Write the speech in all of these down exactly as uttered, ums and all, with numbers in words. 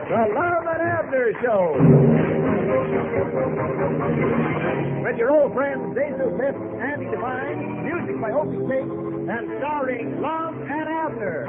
The Love and Abner Show. With your old friends, Dave Smith, Andy Devine, music by Opie Tate, and starring Love and Abner.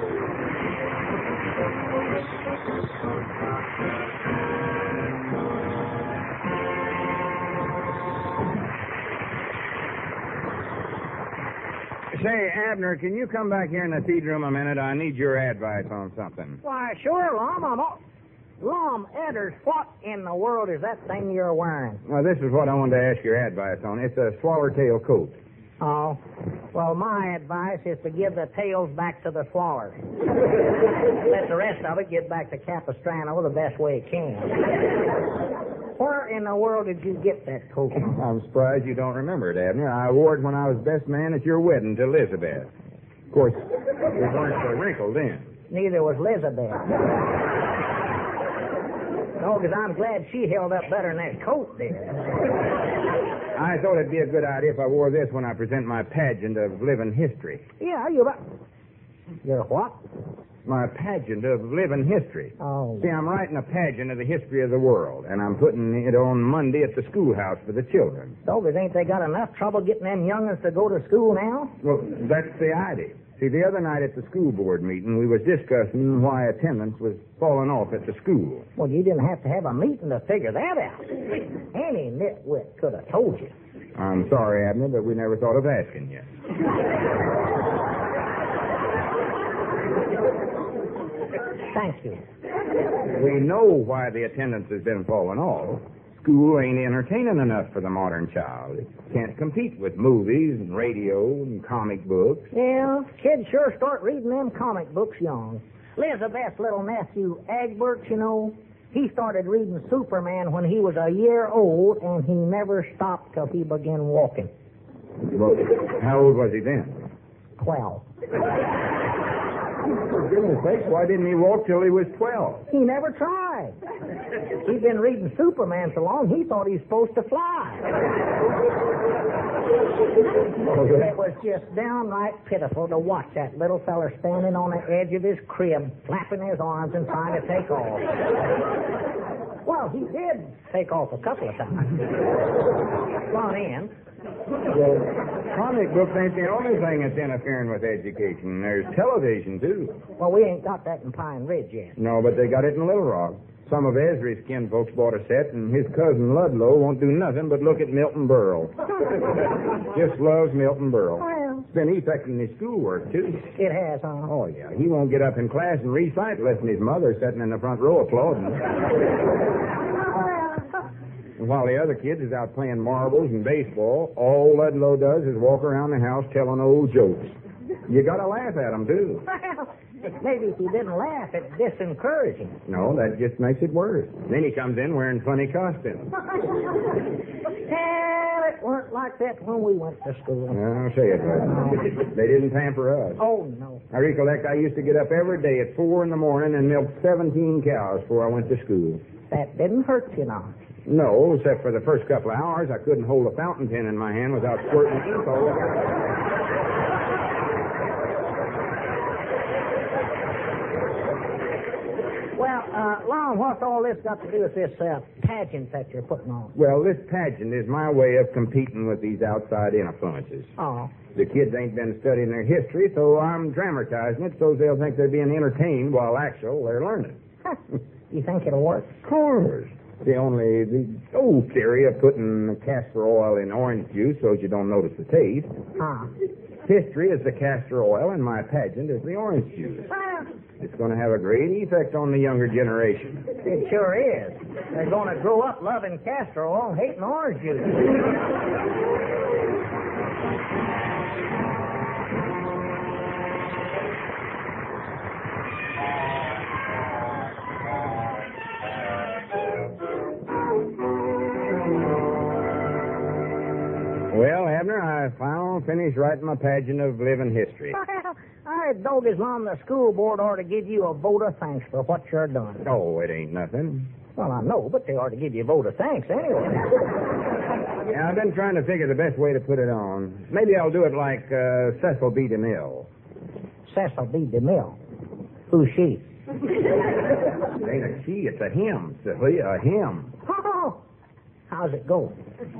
Say, Abner, can you come back here in the feed room a minute? I need your advice on something. Why, sure, Lum. I'm all... Lum, Edders, what in the world is that thing you're wearing? Well, this is what I wanted to ask your advice on. It's a swallertail coat. Oh. Well, my advice is to give the tails back to the swallers. Let the rest of it get back to Capistrano the best way it can. Where in the world did you get that coat from? I'm surprised you don't remember it, Abner. I wore it when I was best man at your wedding to Elizabeth. Of course, it weren't so wrinkled then. Neither was Elizabeth. No, because I'm glad she held up better than that coat did. I thought it'd be a good idea if I wore this when I present my pageant of living history. Yeah, you... You're what? My pageant of living history. Oh. See, I'm writing a pageant of the history of the world, and I'm putting it on Monday at the schoolhouse for the children. Doggers, ain't they got enough trouble getting them young'uns to go to school now? Well, that's the idea. See, the other night at the school board meeting, we was discussing why attendance was falling off at the school. Well, you didn't have to have a meeting to figure that out. Any nitwit could have told you. I'm sorry, Abner, but we never thought of asking you. Thank you. We know why the attendance has been falling off. School ain't entertaining enough for the modern child. It can't compete with movies and radio and comic books. Yeah, kids sure start reading them comic books young. Elizabeth's little nephew, Egbert, you know, he started reading Superman when he was a year old, and he never stopped till he began walking. Well, how old was he then? Twelve. For goodness sakes, why didn't he walk till he was twelve? He never tried. He'd been reading Superman so long, he thought he was supposed to fly. Oh, it was just downright pitiful to watch that little feller standing on the edge of his crib, flapping his arms and trying to take off. Well, he did take off a couple of times. Gone in. Well, comic books ain't the only thing that's interfering with education. There's television, too. Well, we ain't got that in Pine Ridge yet. No, but they got it in Little Rock. Some of Ezra's kin folks bought a set, and his cousin Ludlow won't do nothing but look at Milton Berle. Just loves Milton Berle. Well, it's been affecting his schoolwork, too. It has, huh? Oh, yeah. He won't get up in class and recite unless his mother's sitting in the front row applauding. And while the other kids is out playing marbles and baseball, all Ludlow does is walk around the house telling old jokes. You got to laugh at him, too. Well, maybe if he didn't laugh, it'd disencourage him. No, that just makes it worse. Then he comes in wearing funny costumes. Well, it weren't like that when we went to school. I'll say it wasn't. They didn't pamper us. Oh, no. I recollect I used to get up every day at four in the morning and milk seventeen cows before I went to school. That didn't hurt you none. No, except for the first couple of hours, I couldn't hold a fountain pen in my hand without squirting ink all over. Well, uh, Lon, what's all this got to do with this uh, pageant that you're putting on? Well, this pageant is my way of competing with these outside influences. Oh. The kids ain't been studying their history, so I'm dramatizing it so they'll think they're being entertained while actual they're learning. You think it'll work? Of course. The only, the old theory of putting castor oil in orange juice so you don't notice the taste. Huh. History is the castor oil, and my pageant is the orange juice. It's going to have a great effect on the younger generation. It sure is. They're going to grow up loving castor oil and hating orange juice. Well, Abner, I finally finished writing my pageant of living history. Well, I dog as long the school board ought to give you a vote of thanks for what you're doing. Oh, it ain't nothing. Well, I know, but they ought to give you a vote of thanks anyway. Yeah, I've been trying to figure the best way to put it on. Maybe I'll do it like uh, Cecil B. DeMille. Cecil B. DeMille. Who's she? ain't a she, it's a him, silly, a him. Oh, how's it go?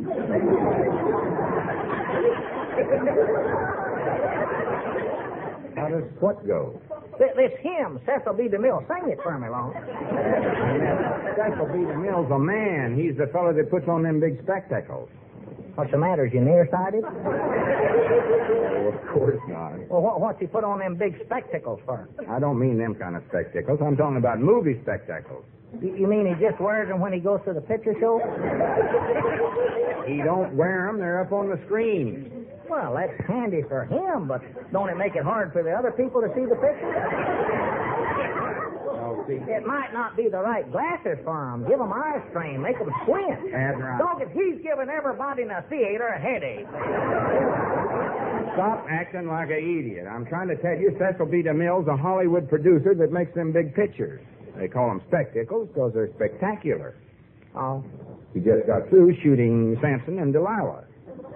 How does what go? This, this hymn, Cecil B. DeMille, sing it for me, Long. Cecil B. DeMille's a man. He's the fellow that puts on them big spectacles. What's the matter? Is you nearsighted? Oh, of course not. Well, what, what's he put on them big spectacles for? I don't mean them kind of spectacles. I'm talking about movie spectacles. You, you mean he just wears them when he goes to the picture show? He don't wear them. They're up on the screen. Well, that's handy for him, but don't it make it hard for the other people to see the picture? Oh, see. It might not be the right glasses for him. Give them eye strain. Make them squint. That's right. Dog, if he's giving everybody in the theater a headache. Stop acting like an idiot. I'm trying to tell you, Cecil B. DeMille's a Hollywood producer that makes them big pictures. They call them spectacles because they're spectacular. Oh. He just got through shooting Samson and Delilah.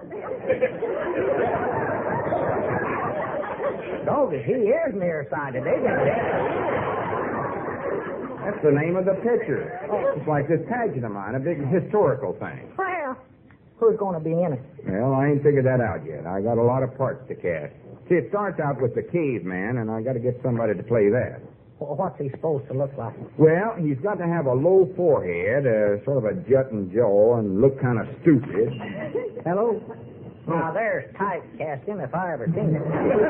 Dog, if he is nearsighted, they can... That's the name of the picture. It's like this pageant of mine, a big historical thing. Well, who's going to be in it? Well, I ain't figured that out yet. I got a lot of parts to cast. See, it starts out with the caveman, and I got to get somebody to play that. Well, what's he supposed to look like? Well, he's got to have a low forehead, uh, sort of a jutting jaw, and look kind of stupid. Hello? Now, there's typecasting if I ever seen it.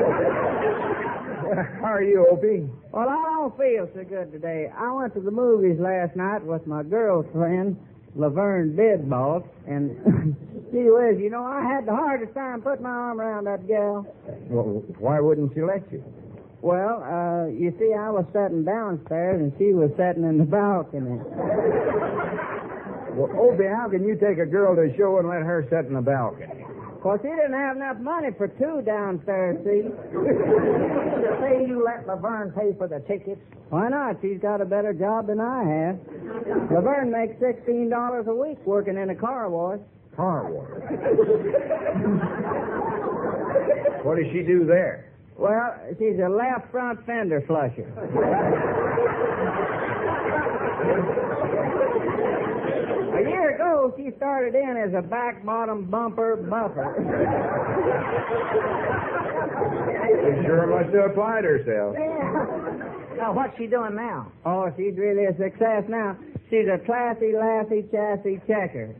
How are you, Opie? Well, I don't feel so good today. I went to the movies last night with my girlfriend, Laverne Bidboss, and gee whiz, you know, I had the hardest time putting my arm around that gal. Well, why wouldn't she let you? Well, uh, you see, I was sitting downstairs and she was sitting in the balcony. Well, Opie, how can you take a girl to a show and let her sit in the balcony? Of course, she didn't have enough money for two downstairs seats. Say you let Laverne pay for the tickets. Why not? She's got a better job than I have. Laverne makes sixteen dollars a week working in a car wash. Car wash? What does she do there? Well, she's a left front fender flusher. A year ago, she started in as a back bottom bumper buffer. She sure must have applied herself. Yeah. Now, what's she doing now? Oh, she's really a success now. She's a classy, lassie, chassis checker.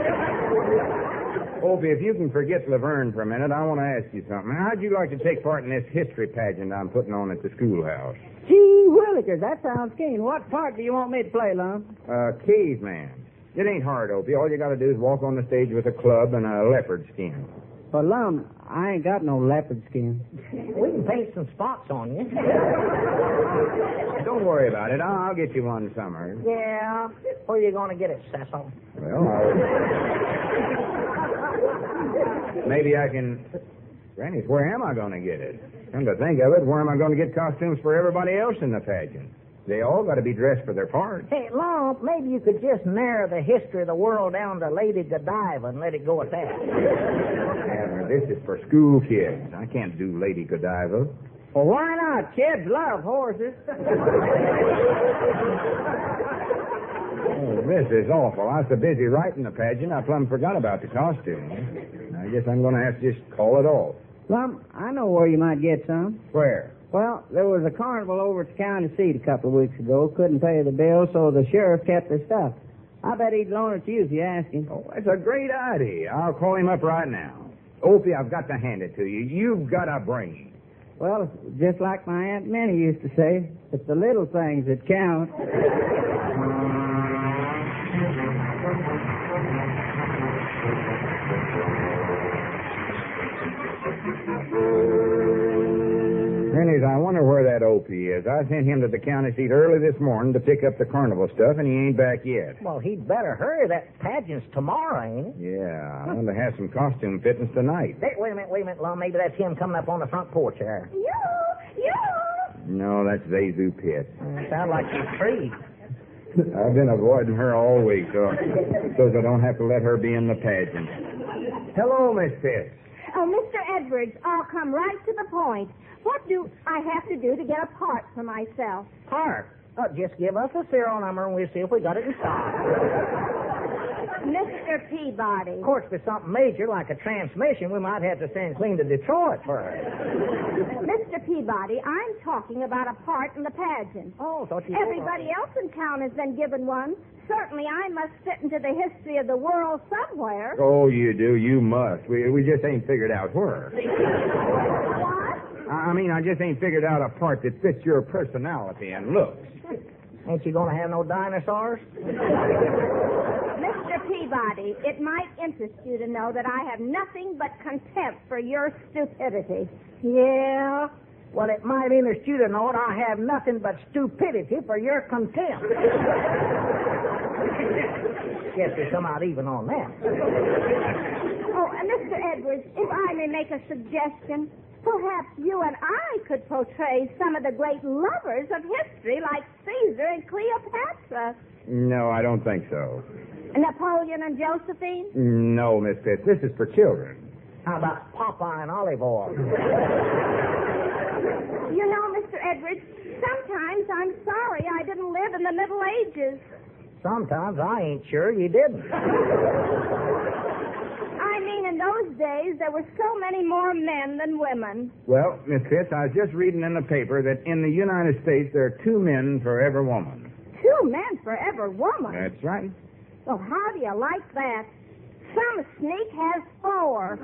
Opie, if you can forget Laverne for a minute, I want to ask you something. How'd you like to take part in this history pageant I'm putting on at the schoolhouse? Gee willikers, that sounds keen. What part do you want me to play, Lum? Uh, caveman. It ain't hard, Opie. All you got to do is walk on the stage with a club and a leopard skin. Well, Lum, I ain't got no leopard skin. We can paint some spots on you. Don't worry about it. I'll, I'll get you one summer. Yeah. Where are you going to get it, Cecil? Well, I'll... maybe I can... Granny, where am I going to get it? Come to think of it, where am I going to get costumes for everybody else in the pageant? They all got to be dressed for their part. Hey, Long, maybe you could just narrow the history of the world down to Lady Godiva and let it go at that. Yeah, this is for school kids. I can't do Lady Godiva. Well, why not? Kids love horses. Oh, this is awful. I was so busy writing the pageant, I plumb forgot about the costume. I guess I'm going to have to just call it off. Lum, I know where you might get some. Where? Well, there was a carnival over at the county seat a couple of weeks ago. Couldn't pay the bill, so the sheriff kept the stuff. I bet he'd loan it to you if you ask him. Oh, that's a great idea. I'll call him up right now. Opie, I've got to hand it to you. You've got a brain. Well, just like my Aunt Minnie used to say, it's the little things that count. Denny's, I wonder where that Opie is. I sent him to the county seat early this morning to pick up the carnival stuff, and he ain't back yet. Well, he'd better hurry. That pageant's tomorrow, ain't it? Yeah, I want to have some costume fittings tonight. Hey, wait a minute, wait a minute, Lum. Maybe that's him coming up on the front porch there. You, you. No, that's Zazu Pitt. Mm, sound like she's free. I've been avoiding her all week, so, so I don't have to let her be in the pageant. Hello, Miss Pitt. Oh, Mister Edwards, I'll come right to the point. What do I have to do to get a part for myself? Part? Oh, just give us a serial number and we'll see if we got it in stock. Mister Peabody. Of course, if it's something major like a transmission, we might have to send clean to Detroit first. Mister Peabody, I'm talking about a part in the pageant. Oh, thought you Everybody else in town has been given one. Certainly I must fit into the history of the world somewhere. Oh, you do. You must. We we just ain't figured out where. What? I I mean, I just ain't figured out a part that fits your personality and looks. Ain't you going to have no dinosaurs? Mister Peabody, it might interest you to know that I have nothing but contempt for your stupidity. Yeah? Well, it might interest you to know that I have nothing but stupidity for your contempt. Guess we come out even on that. Oh, and Mister Edwards, if I may make a suggestion, perhaps you and I could portray some of the great lovers of history like Caesar and Cleopatra. No, I don't think so. Napoleon and Josephine? No, Miss Pitts. This is for children. How about Popeye and olive oil? You know, Mister Edwards, sometimes I'm sorry I didn't live in the Middle Ages. Sometimes I ain't sure you didn't. I mean, in those days, there were so many more men than women. Well, Miss Pitts, I was just reading in the paper that in the United States there are two men for every woman. Two men for every woman? That's right. Well, how do you like that? Some sneak has four.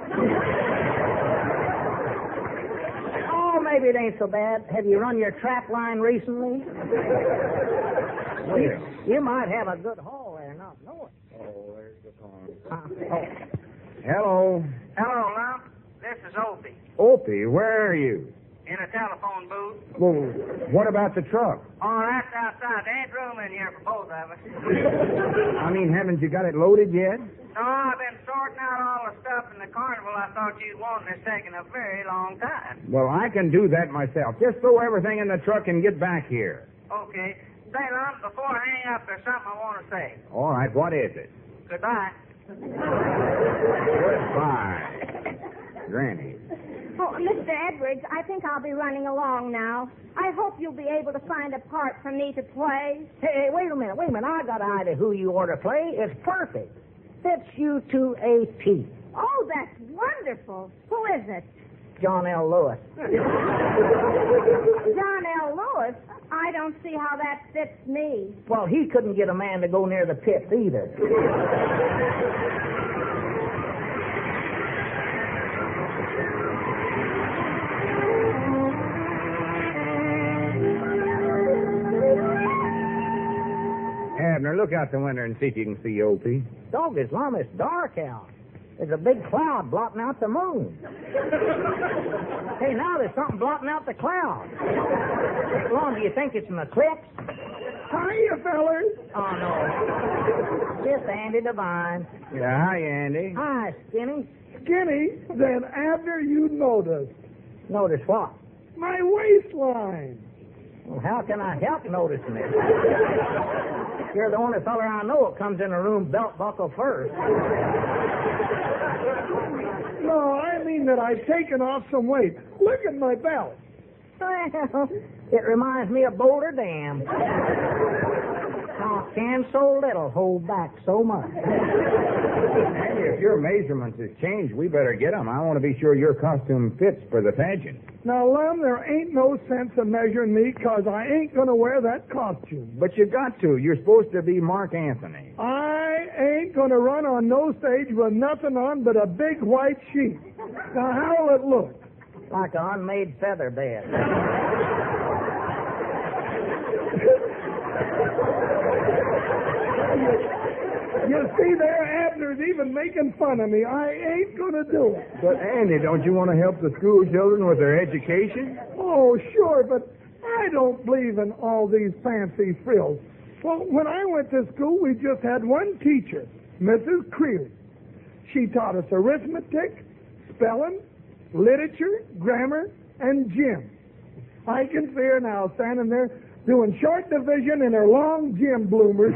Oh, maybe it ain't so bad. Have you run your trap line recently? Well, you, you might have a good haul there, not know it. Oh, there's the phone. Uh, oh. Hello. Hello, Lump. This is Opie. Opie, where are you? In a telephone booth. Well, what about the truck? Oh, that's outside. There ain't room in here for both of us. I mean, haven't you got it loaded yet? No, I've been sorting out all the stuff in the carnival I thought you'd want, and it's taken a very long time. Well, I can do that myself. Just throw everything in the truck and get back here. Okay. Say, Lump, before I hang up, there's something I want to say. All right, what is it? Goodbye. Goodbye. Granny. Oh, Mister Edwards, I think I'll be running along now. I hope you'll be able to find a part for me to play. Hey, hey, wait a minute, wait a minute. I got an idea who you ought to play. It's perfect. Fits you to a T. Oh, that's wonderful. Who is it? John L. Lewis. John L. Lewis? I don't see how that fits me. Well, he couldn't get a man to go near the pits either. Abner, look out the window and see if you can see Opie. Dog, it's long, it's dark out. There's a big cloud blotting out the moon. Hey, now there's something blotting out the cloud. Lon, do you think it's an eclipse? Hiya, fellers. Oh, no. It's Andy Devine. Yeah, hi, Andy. Hi, Skinny. Skinny, then Abner, you noticed. Notice what? My waistline. Well, how can I help noticing it? You're the only feller I know that comes in a room belt buckle first. No, I mean that I've taken off some weight. Look at my belt. Well, it reminds me of Boulder Dam. How can so little hold back so much? Andy, if your measurements has changed, we better get them. I want to be sure your costume fits for the pageant. Now, Lem, there ain't no sense of measuring me because I ain't going to wear that costume. But you got to. You're supposed to be Mark Anthony. I ain't going to run on no stage with nothing on but a big white sheet. Now, how'll it look? Like an unmade feather bed. You see there, Abner's even making fun of me. I ain't going to do it. But, Andy, don't you want to help the school children with their education? Oh, sure, but I don't believe in all these fancy frills. Well, when I went to school, we just had one teacher, Missus Creeley. She taught us arithmetic, spelling, literature, grammar, and gym. I can see her now standing there doing short division in her long gym bloomers.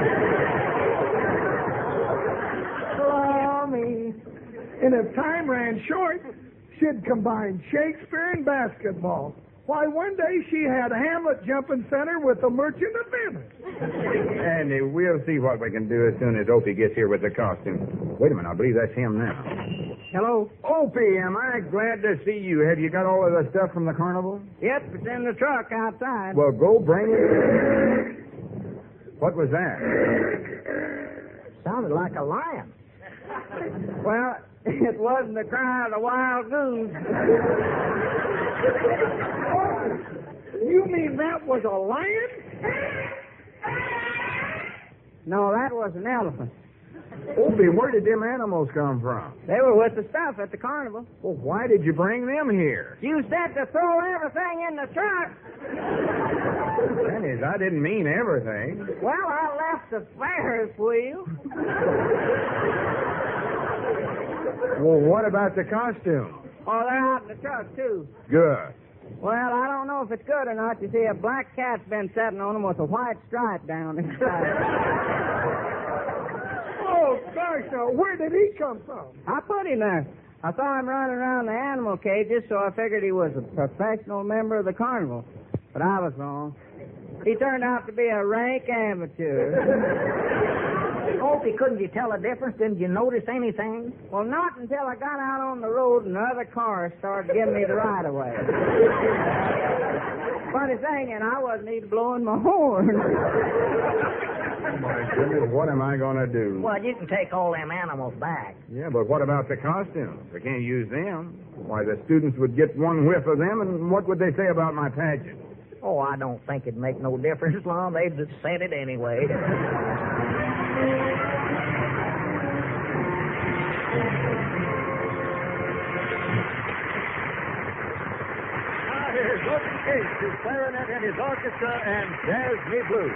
Oh, me. And if time ran short, she'd combine Shakespeare and basketball. Why, one day she had Hamlet jumping center with the Merchant of Venice. Andy, we'll see what we can do as soon as Opie gets here with the costume. Wait a minute, I believe that's him now. Hello? Opie, am I glad to see you. Have you got all of the stuff from the carnival? Yep, it's in the truck outside. Well, go bring it. What was that? Sounded like a lion. Well, it wasn't the cry of the wild goose. You mean that was a lion? No, that was an elephant. Opie, where did them animals come from? They were with the stuff at the carnival. Well, why did you bring them here? You said to throw everything in the truck. Dennis, I didn't mean everything. Well, I left the Ferris wheel. Well, what about the costume? Oh, they're out in the truck, too. Good. Well, I don't know if it's good or not. You see, a black cat's been sitting on them with a white stripe down inside. Oh, gosh, now, where did he come from? I put him there. I saw him running around the animal cages, so I figured he was a professional member of the carnival. But I was wrong. He turned out to be a rank amateur. Opie, couldn't you tell a difference? Didn't you notice anything? Well, not until I got out on the road and the other cars started giving me the right-of-way. Funny thing, and I wasn't even blowing my horn. Oh, my goodness, what am I going to do? Well, you can take all them animals back. Yeah, but what about the costumes? We can't use them. Why, the students would get one whiff of them, and what would they say about my pageant? Oh, I don't think it'd make no difference, Lon. They'd just said it anyway. Here's Wilson Case, his clarinet and his orchestra, and Jazz Me Blue.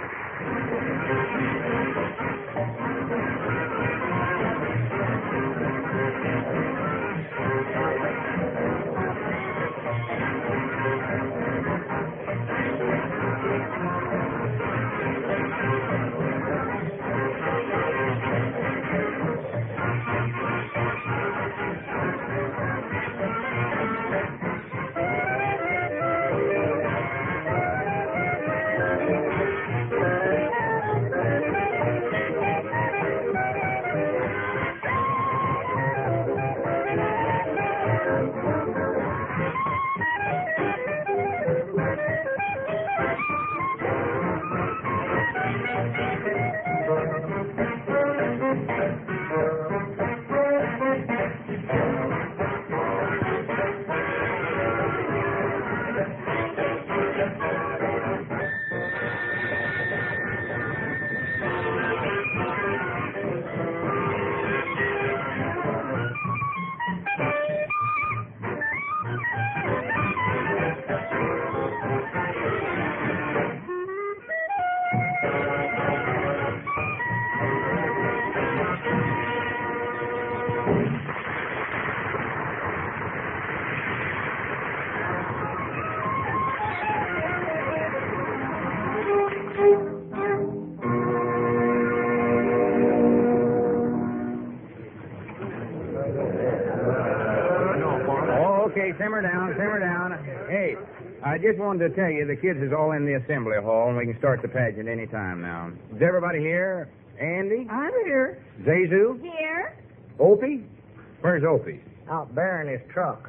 Okay, simmer down, simmer down. Hey, I just wanted to tell you the kids is all in the assembly hall, and we can start the pageant any time now. Is everybody here? Andy? I'm here. Zazu? Here? Opie? Where's Opie? Out there in his truck.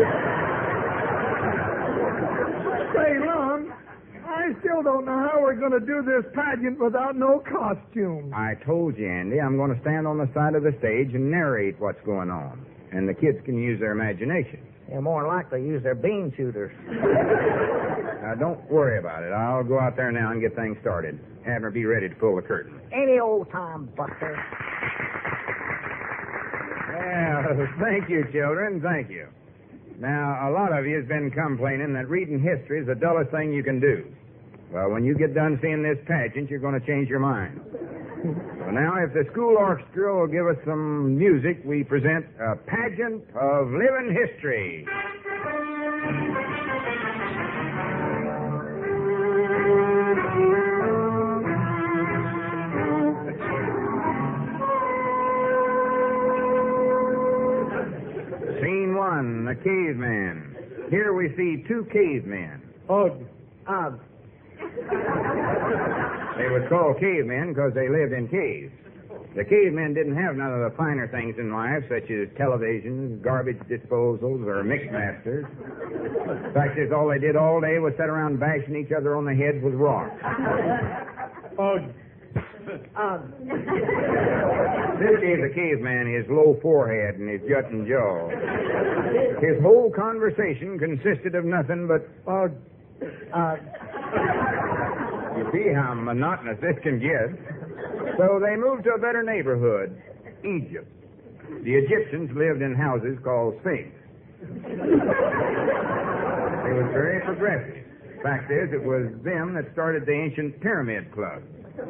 Say, Lon, I still don't know how we're going to do this pageant without no costume. I told you, Andy, I'm going to stand on the side of the stage and narrate what's going on. And the kids can use their imagination. They're more likely to use their bean shooters. Now, don't worry about it. I'll go out there now and get things started. Abner, be ready to pull the curtain. Any old time, Buster. Well, thank you, children. Thank you. Now, a lot of you has been complaining that reading history is the dullest thing you can do. Well, when you get done seeing this pageant, you're going to change your mind. So now, if the school orchestra will give us some music, we present a pageant of living history. Scene one, the caveman. Here we see two cavemen. Ugh. Ugh. They was called cavemen because they lived in caves. The cavemen didn't have none of the finer things in life, such as televisions, garbage disposals, or mixmasters. Fact is, all they did all day was sit around bashing each other on the heads with rocks. Ugh. Ugh. This gave the caveman his low forehead and his jutting jaw. His whole conversation consisted of nothing but, Ugh. Ugh. you see how monotonous this can get. So they moved to a better neighborhood, Egypt. The Egyptians lived in houses called sphinx. It was very progressive. Fact is, it was them that started the ancient Pyramid Club.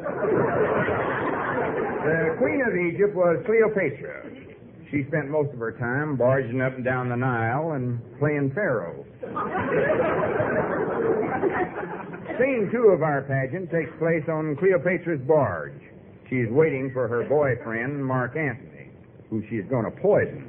The Queen of Egypt was Cleopatra. She spent most of her time barging up and down the Nile and playing Pharaoh. Scene two of our pageant takes place on Cleopatra's barge. She's waiting for her boyfriend, Mark Antony, who she's going to poison.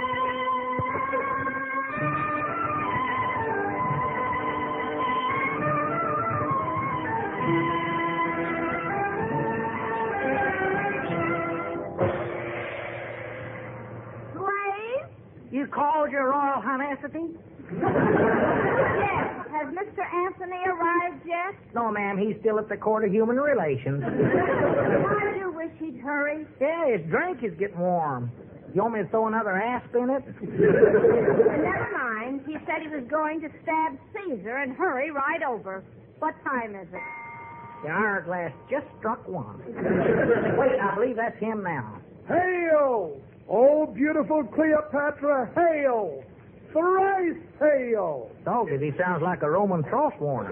Slave? You called your Royal Highnessity? Yes. Has Mister Anthony arrived yet? No, ma'am. He's still at the Court of Human Relations. I do wish he'd hurry. Yeah, his drink is getting warm. You want me to throw another asp in it? Never mind. He said he was going to stab Caesar and hurry right over. What time is it? The hourglass just struck one. Wait, I believe that's him now. Hail! Oh, beautiful Cleopatra, hail! Thrice hail! Dog, he sounds like a Roman cross warner.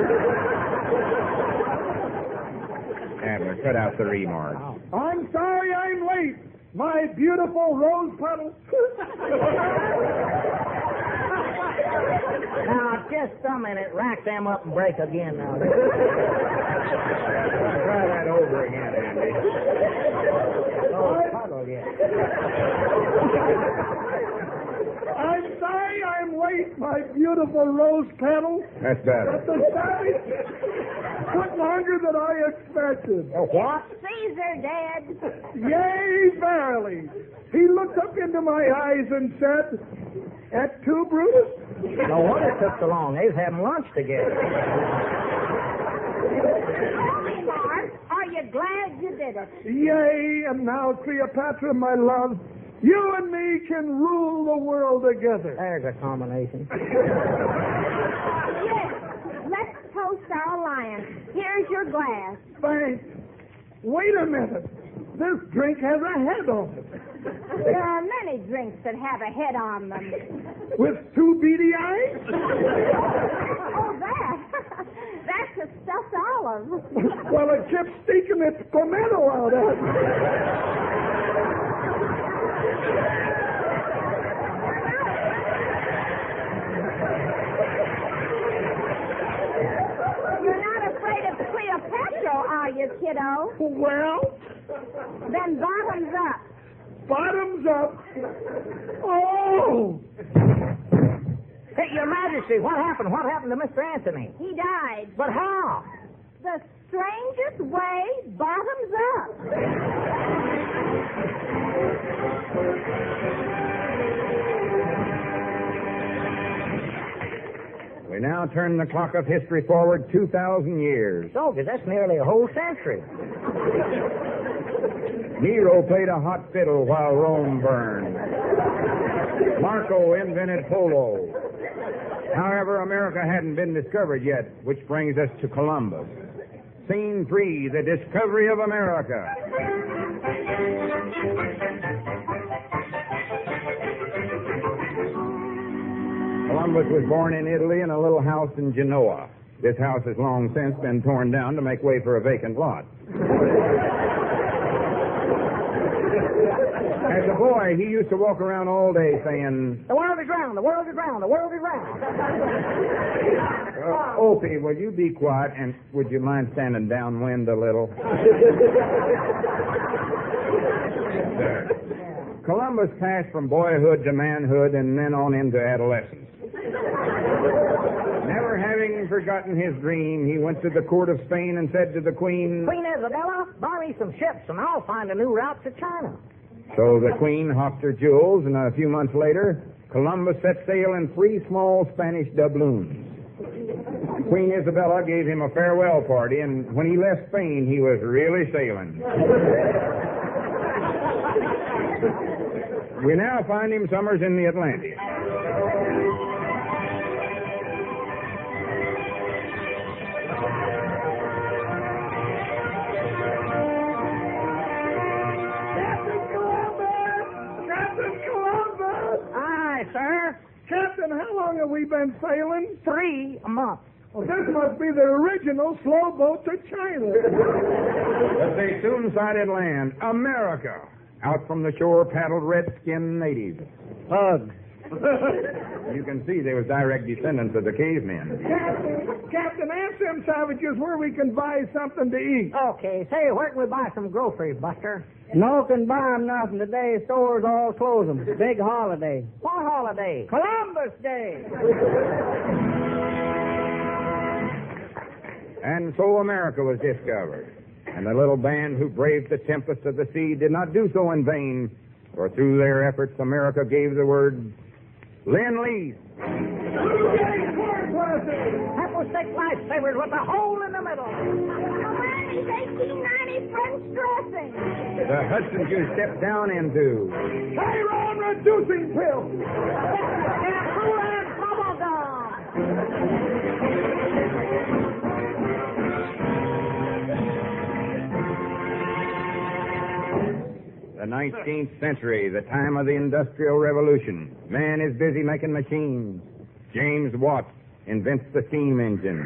Abner, cut out the remarks. I'm sorry I'm late. My beautiful rose petal. Now, just a minute. Rack them up and break again now. Try that over again, Andy. Oh, puddle again. I'm sorry I'm late, my beautiful rose petal. That's But better. the savage took longer than I expected. Oh, what? Caesar dead. Yea, verily. He looked up into my eyes and said, "Et tu, Brutus?" No wonder it took so long. They was having lunch together. Tell me, Mark, are you glad you did it? Yea, and now, Cleopatra, my love, you and me can rule the world together. There's a combination. Yes. Let's toast our alliance. Here's your glass. Thanks. Wait a minute. This drink has a head on it. There are many drinks that have a head on them. With two beady eyes? Oh, that. That's a stuffed olive. Well, it kept stinking its pimento out at me. You're not afraid of Cleopatra, are you, kiddo? Well, Then bottoms up. bottoms up. Oh! Hey, Your Majesty, what happened? What happened to Mister Anthony? He died. But how? The strangest way, bottoms up. We now turn the clock of history forward two thousand years. Dog, that's nearly a whole century. Nero played a hot fiddle while Rome burned. Marco invented polo. However, America hadn't been discovered yet, which brings us to Columbus. Scene three, the discovery of America. Columbus was born in Italy in a little house in Genoa. This house has long since been torn down to make way for a vacant lot. As a boy, he used to walk around all day saying, The world is round, the world is round, the world is round. uh, Opie, will you be quiet and would you mind standing downwind a little? Columbus passed from boyhood to manhood and then on into adolescence. Never having forgotten his dream, he went to the court of Spain and said to the queen, Queen Isabella, buy me some ships and I'll find a new route to China. So the queen hocked her jewels, and a few months later, Columbus set sail in three small Spanish doubloons. Queen Isabella gave him a farewell party, and when he left Spain, he was really sailing. We now find him summers in the Atlantic. Sir? Captain, how long have we been sailing? Three a month. Well, this must be the original slow boat to China. But they soon sighted land. America. Out from the shore paddled red-skinned natives. Hugs. You can see they was direct descendants of the cavemen. Captain, Captain, ask them savages where we can buy something to eat. Okay, say, where can we buy some groceries, Buster? No can buy 'em nothing today. Stores all close 'em. Big holiday. What holiday? Columbus Day. And so America was discovered. And the little band who braved the tempest of the sea did not do so in vain, for through their efforts America gave the word Lend-Lease. Apple stick lifesavers with a hole in the middle. Granny's eighteen ninety French dressing. The Hudson you stepped down into. Chiron reducing pill. Shampoo and bubble gum. The nineteenth century, the time of the Industrial Revolution. Man is busy making machines. James Watt invents the steam engine.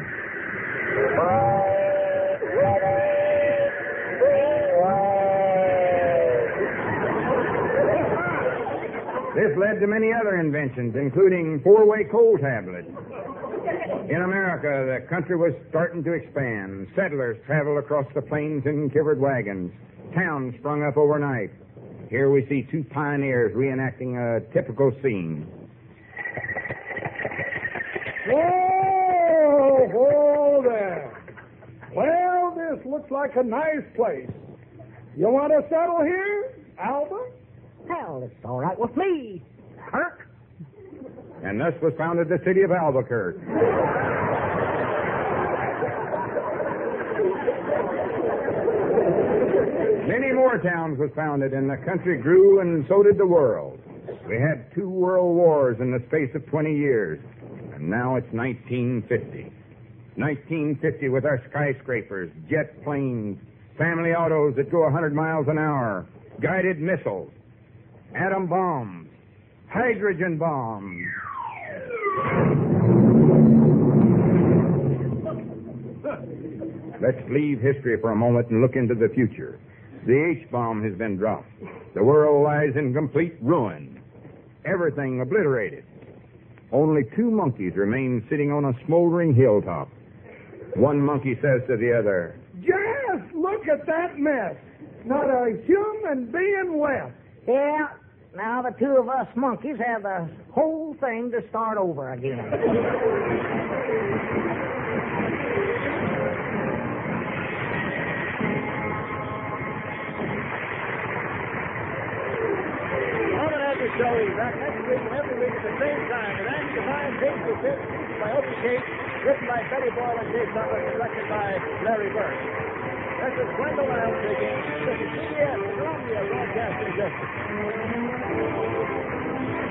This led to many other inventions, including four-way coal tablets. In America, the country was starting to expand. Settlers traveled across the plains in covered wagons. Towns sprung up overnight. Here we see two pioneers reenacting a typical scene. Whoa, whoa there. Well, this looks like a nice place. You want to settle here, Alba? Hell, it's all right with me, Kirk. And thus was founded the city of Albuquerque. Many more towns was founded, and the country grew, and so did the world. We had two world wars in the space of twenty years, and now it's nineteen fifty. nineteen fifty with our skyscrapers, jet planes, family autos that go one hundred miles an hour, guided missiles, atom bombs, hydrogen bombs. Let's leave history for a moment and look into the future. The H-bomb has been dropped. The world lies in complete ruin. Everything obliterated. Only two monkeys remain sitting on a smoldering hilltop. One monkey says to the other, Just look at that mess. Not a human being left. Yeah, now the two of us monkeys have the whole thing to start over again. Show you back next week and every week at the same time. And Andy Devine, James the Fifth, produced by Opie Kate, written by Betty Boyle and Jay Sutler, directed by Larry Burke. This is Wendell Lamb speaking. This is C B S, Columbia Broadcasting System.